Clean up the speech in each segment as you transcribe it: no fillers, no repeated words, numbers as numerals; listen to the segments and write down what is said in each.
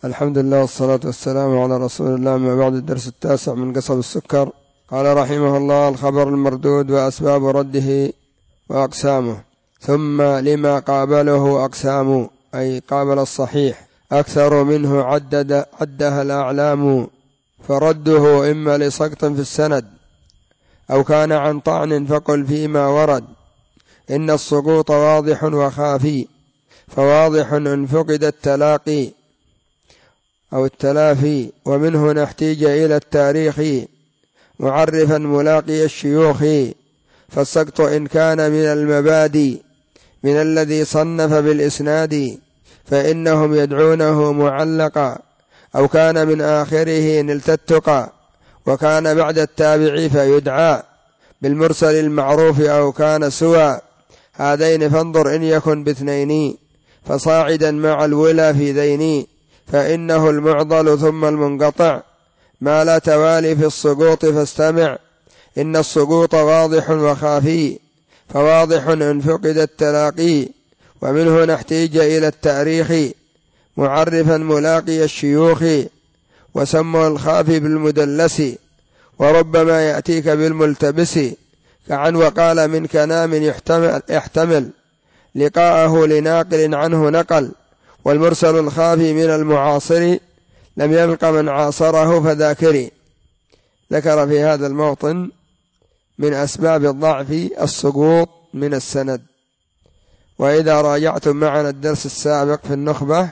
الحمد لله والصلاة والسلام على رسول الله. ما بعد، الدرس 9 من قصب السكر. قال رحمه الله: الخبر المردود وأسباب رده وأقسامه. ثم لما قابله أقسام، أي قابل الصحيح أكثر منه عدها الأعلام. فرده إما لسقط في السند أو كان عن طعن، فقل فيما ورد إن السقوط واضح وخافي. فواضح إن فقد التلاقي أو التلافي، ومنه نحتاج إلى التاريخ معرفا ملاقي الشيوخ. فالسقط إن كان من المبادئ من الذي صنف بالإسناد، فإنهم يدعونه معلقا، أو كان من آخره نلت التقى، وكان بعد التابع فيدعى بالمرسل المعروف، أو كان سوى هذين. فانظر إن يكن باثنين فصاعدا مع الولا في ذين، فإنه المعضل ثم المنقطع ما لا توالي في السقوط. فاستمع إن السقوط واضح وخافي. فواضح إن فقد التلاقي، ومنه نحتاج إلى التاريخ معرفا ملاقي الشيوخ. وسموا الخافي بالمدلس، وربما يأتيك بالملتبس، كعن وقال من كلام يحتمل لقاءه لناقل عنه نقل. والمرسل الخافي من المعاصر لم يبق من عاصره فذاكري. ذكر في هذا الموطن من أسباب الضعف السقوط من السند. وإذا راجعتم معنا الدرس السابق في النخبة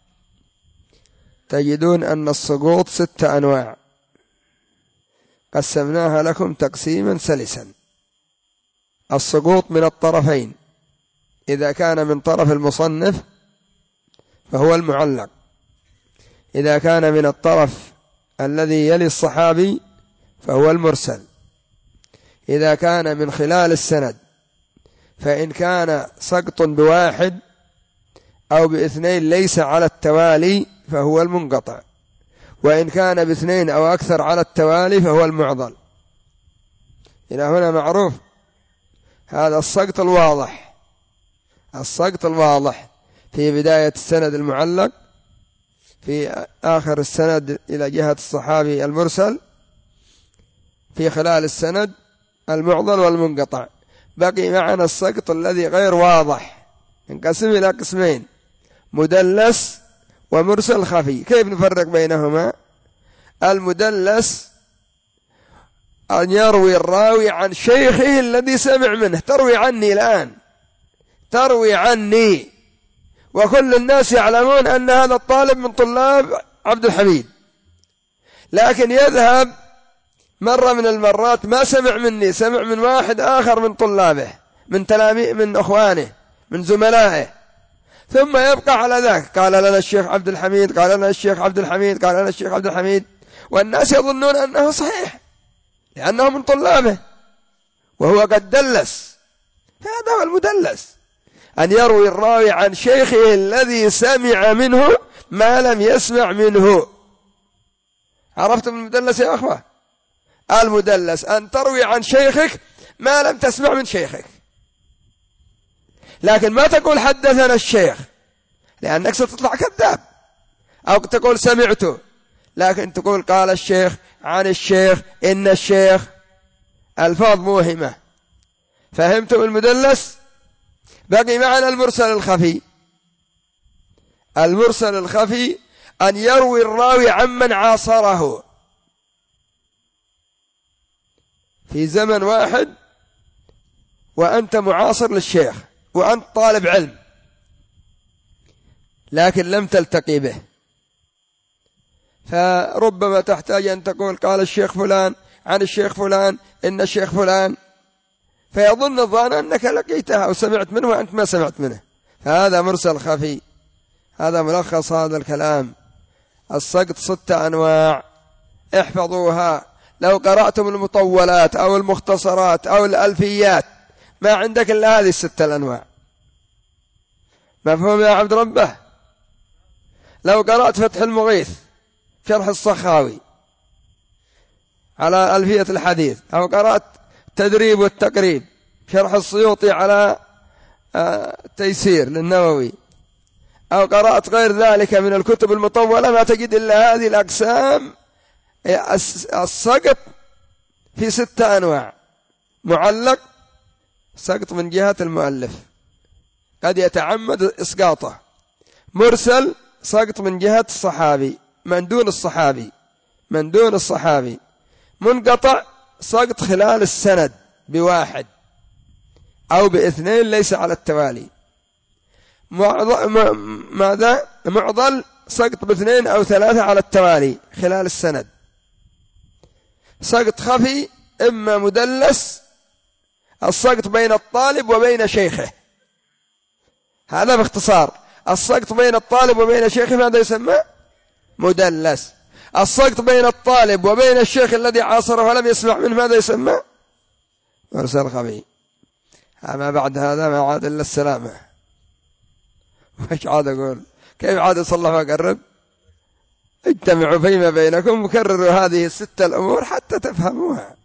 تجدون أن السقوط 6 أنواع، قسمناها لكم تقسيما سلسا. السقوط من الطرفين: إذا كان من طرف المصنف فهو المعلق، إذا كان من الطرف الذي يلي الصحابي فهو المرسل، إذا كان من خلال السند، فإن كان سقط بواحد أو باثنين ليس على التوالي فهو المنقطع، وإن كان باثنين أو أكثر على التوالي فهو المعضل. إلى هنا معروف هذا السقط الواضح. السقط الواضح في بداية السند المعلق، في آخر السند إلى جهة الصحابي المرسل، في خلال السند المعضل والمنقطع. بقي معنا السقط الذي غير واضح، ينقسم إلى قسمين: مدلس ومرسل خفي. كيف نفرق بينهما؟ المدلس أن يروي الراوي عن شيخه الذي سمع منه. تروي عني الآن، تروي عني، وكل الناس يعلمون أن هذا الطالب من طلاب عبد الحميد، لكن يذهب مرة من المرات ما سمع مني، سمع من واحد آخر من طلابه، من تلاميذ، من أخوانه، من زملائه، ثم يبقى على ذاك: قال لنا الشيخ عبد الحميد، قال لنا الشيخ عبد الحميد، قال لنا الشيخ عبد الحميد. والناس يظنون أنه صحيح لأنه من طلابه وهو قد دلس. هذا هو المدلس، أن يروي الراوي عن شيخه الذي سمع منه ما لم يسمع منه. عرفتم المدلس يا أخوة؟ المدلس أن تروي عن شيخك ما لم تسمع من شيخك، لكن ما تقول حدثنا الشيخ لأنك ستطلع كذاب، أو تقول سمعته، لكن تقول قال الشيخ، عن الشيخ، إن الشيخ، ألفاظ موهمة. فهمتم المدلس؟ بقي معنا المرسل الخفي. المرسل الخفي أن يروي الراوي عمن عاصره في زمن واحد، وأنت معاصر للشيخ وأنت طالب علم، لكن لم تلتقي به، فربما تحتاج أن تقول قال الشيخ فلان، عن الشيخ فلان، إن الشيخ فلان، فيظن الظان أنك لقيته أو سمعت منه وأنت ما سمعت منه. فهذا مرسل خفي. هذا ملخص هذا الكلام. السقط 6 أنواع، احفظوها. لو قرأتم المطولات أو المختصرات أو الألفيات ما عندك إلا هذه 6 الأنواع. مفهوم يا عبد ربه؟ لو قرأت فتح المغيث شرح الصخاوي على ألفية الحديث، أو قرأت تدريب والتقريب شرح السيوطي على تيسير للنووي، أو قرأت غير ذلك من الكتب المطولة ما تجد إلا هذه الأقسام. السقط في 6 أنواع: معلق، سقط من جهة المؤلف قد يتعمد إسقاطه، مرسل، سقط من جهة الصحابي من دون الصحابي، منقطع، سقط خلال السند بواحد أو باثنين ليس على التوالي، معضل، سقط باثنين أو 3 على التوالي خلال السند، سقط خفي إما مدلس، السقط بين الطالب وبين شيخه. هذا باختصار. السقط بين الطالب وبين شيخه ماذا يسمى؟ مدلس. السقط بين الطالب وبين الشيخ الذي عاصره ولم يسمع منه ماذا يسمى؟ مرسل خفي. أما بعد هذا ما عاد إلا السلامة. وش عاد أقول؟ كيف عاد صلى الله وقرب؟ اجتمعوا فيما بينكم وكرروا هذه 6 الأمور حتى تفهموها.